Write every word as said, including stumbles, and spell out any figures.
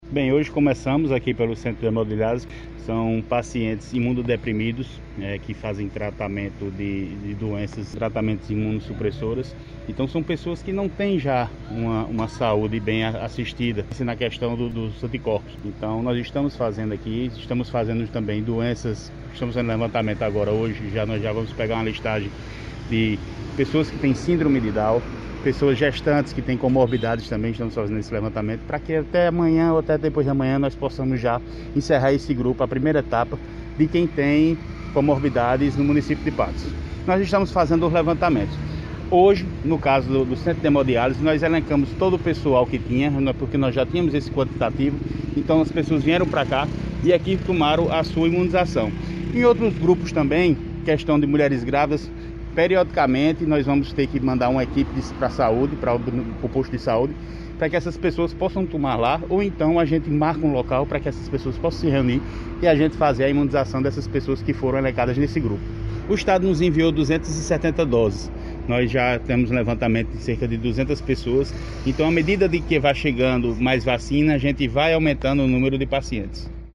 Bem, hoje começamos aqui pelo Centro de Hemodiálise. São pacientes imunodeprimidos é, que fazem tratamento de, de doenças, tratamentos imunossupressoras. Então são pessoas que não têm já uma, uma saúde bem assistida na questão do, dos anticorpos. Então nós estamos fazendo aqui, estamos fazendo também doenças, estamos fazendo levantamento agora hoje, já nós já vamos pegar uma listagem de pessoas que têm síndrome de Down, pessoas gestantes que têm comorbidades também. Estamos fazendo esse levantamento para que até amanhã ou até depois de amanhã nós possamos já encerrar esse grupo, a primeira etapa de quem tem comorbidades no município de Patos. Nós estamos fazendo os levantamentos. Hoje, no caso do, do Centro de Hemodiálise, nós elencamos todo o pessoal que tinha, porque nós já tínhamos esse quantitativo. Então as pessoas vieram para cá e aqui tomaram a sua imunização. Em outros grupos também, questão de mulheres grávidas, periodicamente nós vamos ter que mandar uma equipe para a saúde, para o posto de saúde, para que essas pessoas possam tomar lá, ou então a gente marca um local para que essas pessoas possam se reunir e a gente fazer a imunização dessas pessoas que foram elencadas nesse grupo. O Estado nos enviou duzentas e setenta doses. Nós já temos um levantamento de cerca de duzentas pessoas. Então, à medida de que vai chegando mais vacina, a gente vai aumentando o número de pacientes.